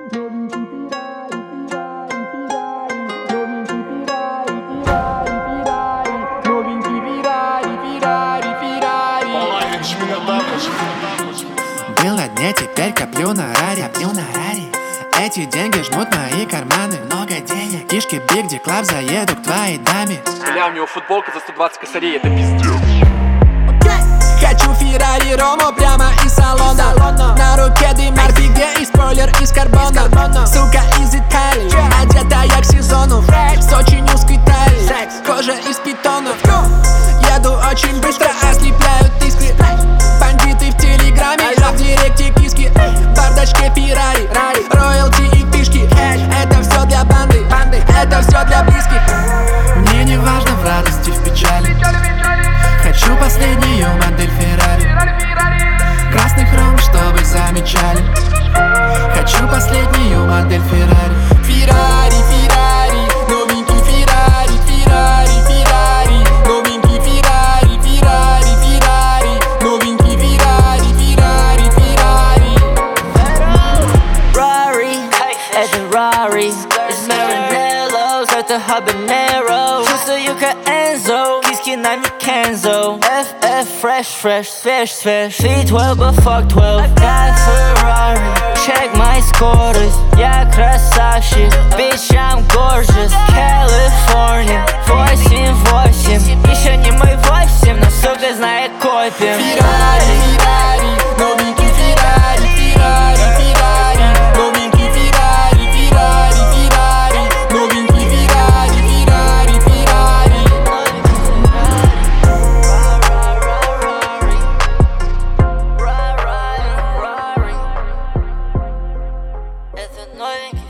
Был на дне, теперь коплю на раре. Эти деньги жмут мои карманы. Много денег. Кишки Big D Club, заеду к твоей даме. Бля, у него футболка за 120 косарей, это пиздец. Хочу Феррари Рому прямо из салона. На руке Димар Фиге и спойлер из карбона. Сука из Италии, одета я к сезону. С очень узкой талией, кожа из питонов. Еду очень быстро, ослепляют искры. Бандиты в телеграме, а в директе киски. В бардачке Феррари, роялти и фишки. Это все для банды, это все для близких. Мне не важно в радости, в печали. Хочу последнюю модель Феррари. Красный хром, чтобы замечали. Хочу последнюю модель Феррари. Феррари, новенький Феррари. Новенький Феррари, новенький Феррари. Rari, это Rari. Из Maranellos, это Habanero. Чувствую Enzo, виски на мне Kenzo. FF, fresh, свеж. Fit 12, but fuck 12. Got Ferrari, check my скорость. Я красавчик, bitch, I'm gorgeous. California, 8-8. Еще не мой 8, но сука знает копим. Феррари, новенький Феррари. Новенький Феррари, новенький Феррари. Это новенький.